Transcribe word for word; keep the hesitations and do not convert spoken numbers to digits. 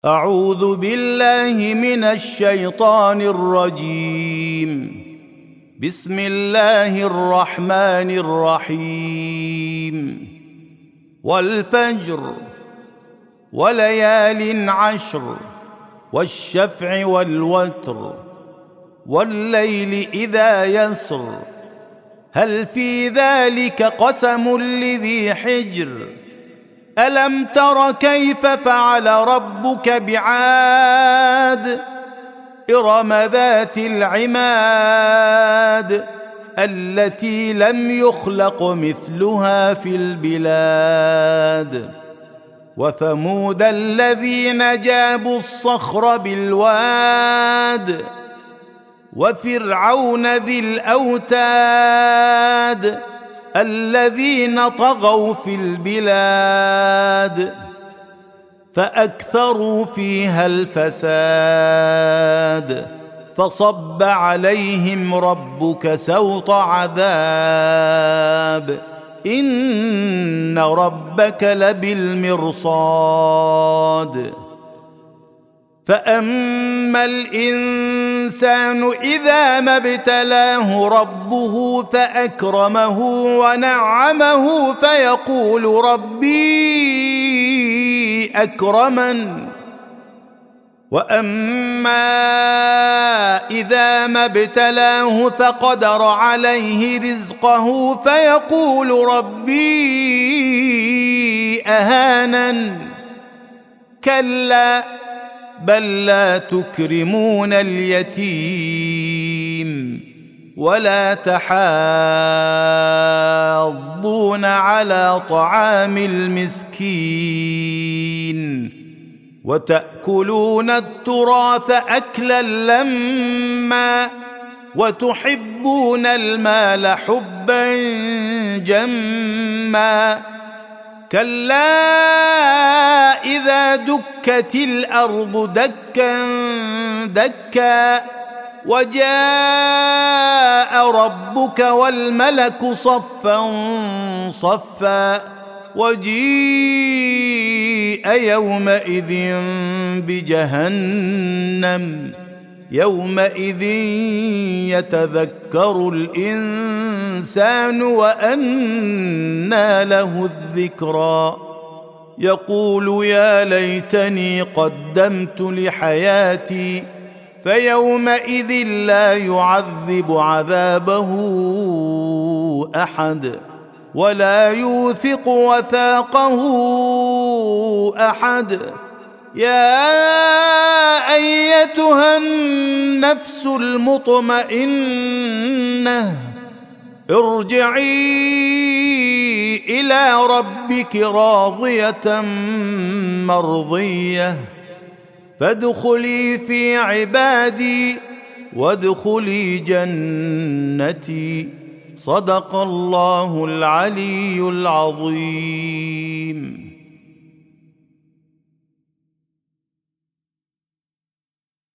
أعوذ بالله من الشيطان الرجيم. بسم الله الرحمن الرحيم. والفجر وليال عشر والشفع والوتر والليل إذا يسر هل في ذلك قسم لذي حجر ألم تر كيف فعل ربك بعاد إرم ذات العماد التي لم يخلق مثلها في البلاد وثمود الذين جابوا الصخر بالواد وفرعون ذي الأوتاد الذين طغوا في البلاد فأكثروا فيها الفساد فصب عليهم ربك سوط عذاب إن ربك لبالمرصاد فأما الإنسان إذا ما ابتلاه ربه فأكرمه ونعمه فيقول ربي أكرمن وأما إذا ما ابتلاه فقدر عليه رزقه فيقول ربي أهانن كلا بل لا تكرمون اليتيم ولا تحاضون على طعام المسكين وتأكلون التراث أكلا لما وتحبون المال حبا جما كلا إذا دكت الأرض دكا دكا وجاء ربك والملك صفا صفا وجيء يومئذ بجهنم يومئذ يتذكر الإنسان وأنى له الذكرى يقول يا ليتني قدمت لحياتي فيومئذ لا يعذب عذابه أحد ولا يوثق وثاقه أحد يا أيتها النفس المطمئنة ارجعي إلى ربك راضية مرضية فادخلي في عبادي وادخلي جنتي صدق الله العلي العظيم.